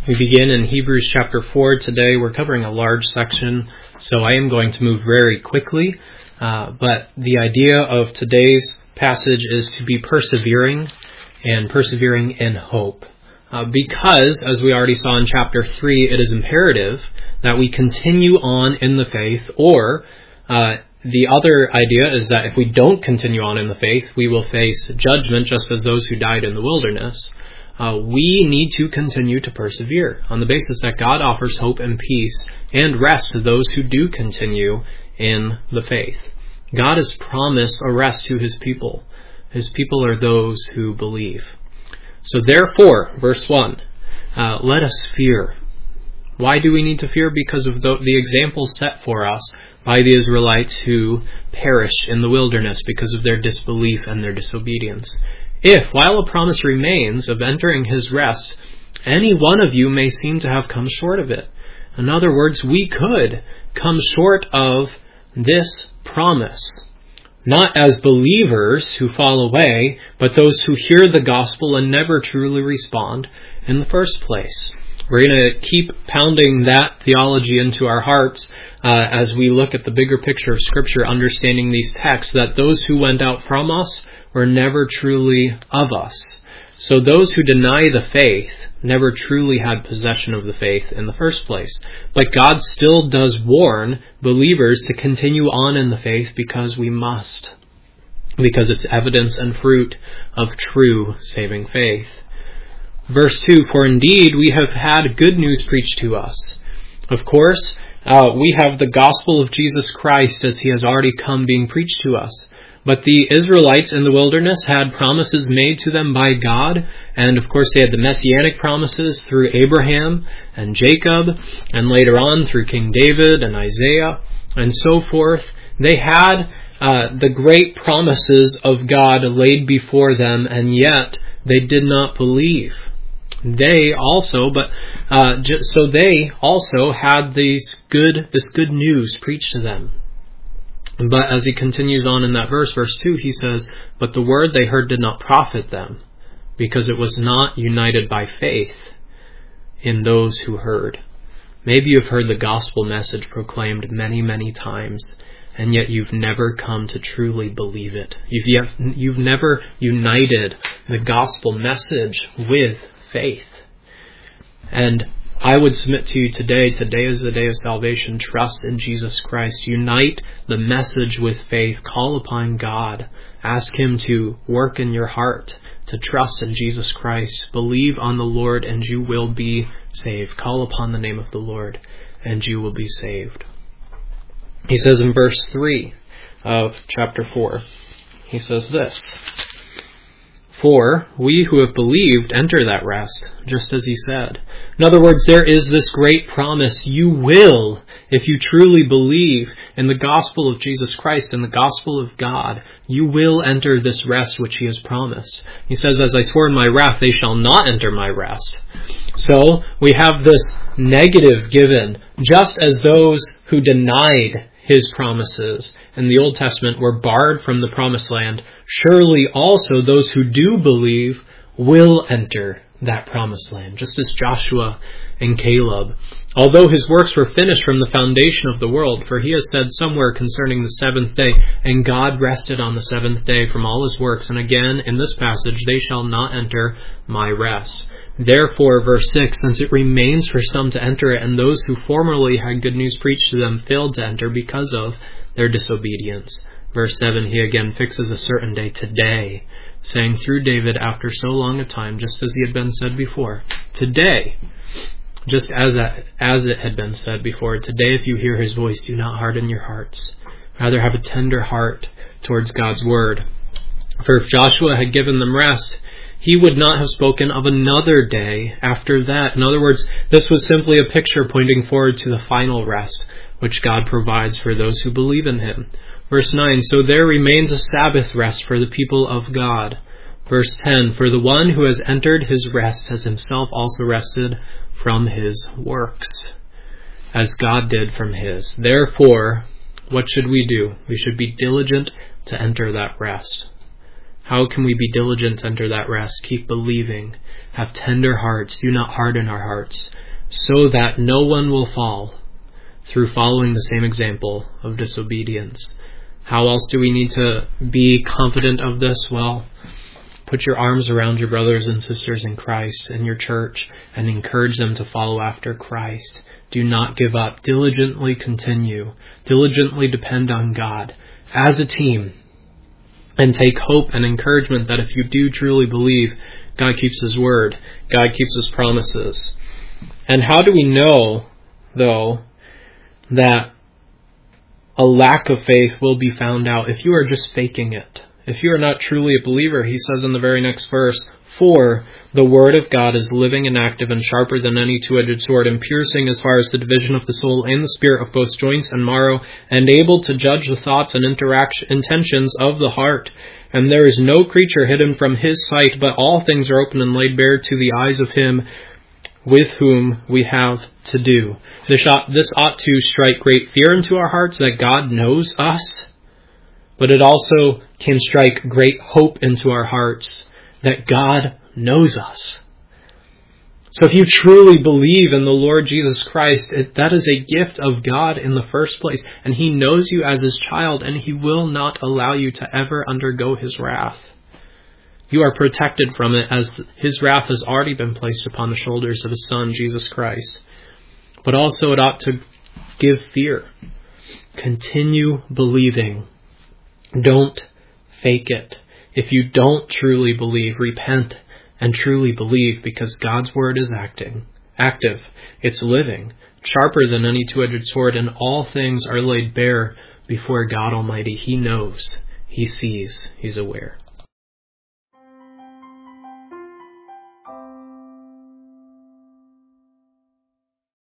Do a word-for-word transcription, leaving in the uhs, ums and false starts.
We begin in Hebrews chapter four today. We're covering a large section, so I am going to move very quickly. Uh, but the idea of today's passage is to be persevering and persevering in hope. Uh, because, as we already saw in chapter three, it is imperative that we continue on in the faith, or uh, the other idea is that if we don't continue on in the faith, we will face judgment just as those who died in the wilderness. Uh, we need to continue to persevere on the basis that God offers hope and peace and rest to those who do continue in the faith. God has promised a rest to his people. His people are those who believe. So therefore, verse one, uh, let us fear. Why do we need to fear? Because of the, the example set for us by the Israelites who perished in the wilderness because of their disbelief and their disobedience. If, while a promise remains of entering his rest, any one of you may seem to have come short of it. In other words, we could come short of this promise. Not as believers who fall away, but those who hear the gospel and never truly respond in the first place. We're going to keep pounding that theology into our hearts uh, as we look at the bigger picture of Scripture, understanding these texts, that those who went out from us were never truly of us. So those who deny the faith never truly had possession of the faith in the first place. But God still does warn believers to continue on in the faith because we must. Because it's evidence and fruit of true saving faith. Verse two, for indeed we have had good news preached to us. Of course, uh, we have the gospel of Jesus Christ as he has already come being preached to us. But the Israelites in the wilderness had promises made to them by God, and of course they had the messianic promises through Abraham and Jacob, and later on through King David and Isaiah, and so forth. They had uh, the great promises of God laid before them, and yet they did not believe. They also, but uh, just, so they also had these good, this good news preached to them. But as he continues on in that verse, verse two, he says, but the word they heard did not profit them, because it was not united by faith in those who heard. Maybe you've heard the gospel message proclaimed many, many times, and yet you've never come to truly believe it. You've, yet, you've never united the gospel message with faith. And I would submit to you today, today is the day of salvation. Trust in Jesus Christ. Unite the message with faith. Call upon God. Ask him to work in your heart, to trust in Jesus Christ. Believe on the Lord and you will be saved. Call upon the name of the Lord and you will be saved. He says in verse three of chapter four, he says this, for we who have believed enter that rest, just as he said. In other words, there is this great promise. You will, if you truly believe in the gospel of Jesus Christ and the gospel of God, you will enter this rest which he has promised. He says, as I swore in my wrath, they shall not enter my rest. So we have this negative given, just as those who denied his promises in the Old Testament were barred from the promised land, surely also those who do believe will enter that promised land, just as Joshua and Caleb. Although his works were finished from the foundation of the world, for he has said somewhere concerning the seventh day, and God rested on the seventh day from all his works. And again, in this passage, they shall not enter my rest. Therefore, verse six, since it remains for some to enter it, and those who formerly had good news preached to them failed to enter because of their disobedience. Verse seven, he again fixes a certain day, today, saying through David after so long a time, just as he had been said before, today, just as, as it had been said before, today if you hear his voice, do not harden your hearts. Rather have a tender heart towards God's word. For if Joshua had given them rest, he would not have spoken of another day after that. In other words, this was simply a picture pointing forward to the final rest, which God provides for those who believe in him. Verse nine, so there remains a Sabbath rest for the people of God. Verse ten, for the one who has entered his rest has himself also rested from his works, as God did from his. Therefore, what should we do? We should be diligent to enter that rest. How can we be diligent to enter that rest? Keep believing. Have tender hearts. Do not harden our hearts, so that no one will fall through following the same example of disobedience. How else do we need to be confident of this? Well, put your arms around your brothers and sisters in Christ and your church and encourage them to follow after Christ. Do not give up. Diligently continue. Diligently depend on God as a team. And take hope and encouragement that if you do truly believe, God keeps His word. God keeps His promises. And how do we know, though, that a lack of faith will be found out if you are just faking it? If you are not truly a believer, he says in the very next verse, "For the word of God is living and active and sharper than any two-edged sword, and piercing as far as the division of the soul and the spirit, of both joints and marrow, and able to judge the thoughts and interaction, intentions of the heart. And there is no creature hidden from His sight, but all things are open and laid bare to the eyes of Him with whom we have to do." This ought, this ought to strike great fear into our hearts that God knows us, but it also can strike great hope into our hearts that God knows us. So if you truly believe in the Lord Jesus Christ, it, that is a gift of God in the first place, and He knows you as His child, and He will not allow you to ever undergo His wrath. You are protected from it, as His wrath has already been placed upon the shoulders of His Son, Jesus Christ. But also it ought to give fear. Continue believing. Don't fake it. If you don't truly believe, repent and truly believe, because God's word is acting, active. It's living, sharper than any two-edged sword, and all things are laid bare before God Almighty. He knows, He sees, He's aware.